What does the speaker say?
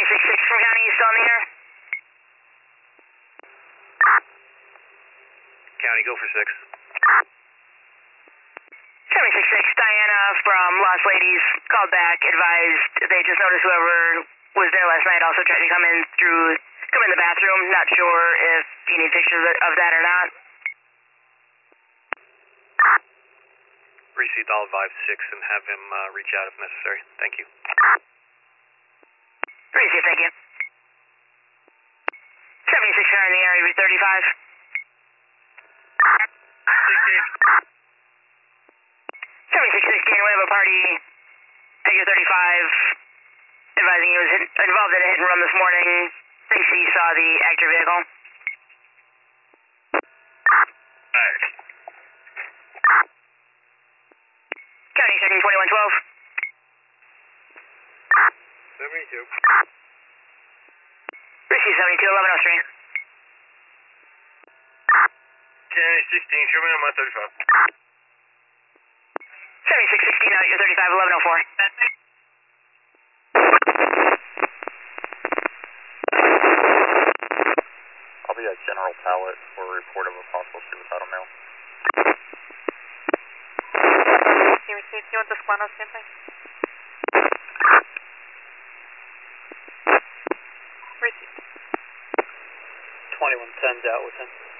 76 from County, you still on the air? County, go for 6. 76, Diana from Lost Ladies called back, advised they just noticed whoever was there last night also tried to come in the bathroom. Not sure if you need pictures of that or not. Received, I'll advise 6 and have him reach out if necessary. Thank you. Received, thank you. 76 car in the area, 35. 7616, we have a party at your 35 advising he was involved in a hit and run this morning. Thinks he saw the actor vehicle. Alright. County checking 2112. 72. Receive 72, 1103. County 16, show me on my 35. 7616 out at your 35, 1104. I'll be at General Pallet for a report of a possible suicidal male. You received, you want the squad on standby? Received. 2110's out with him.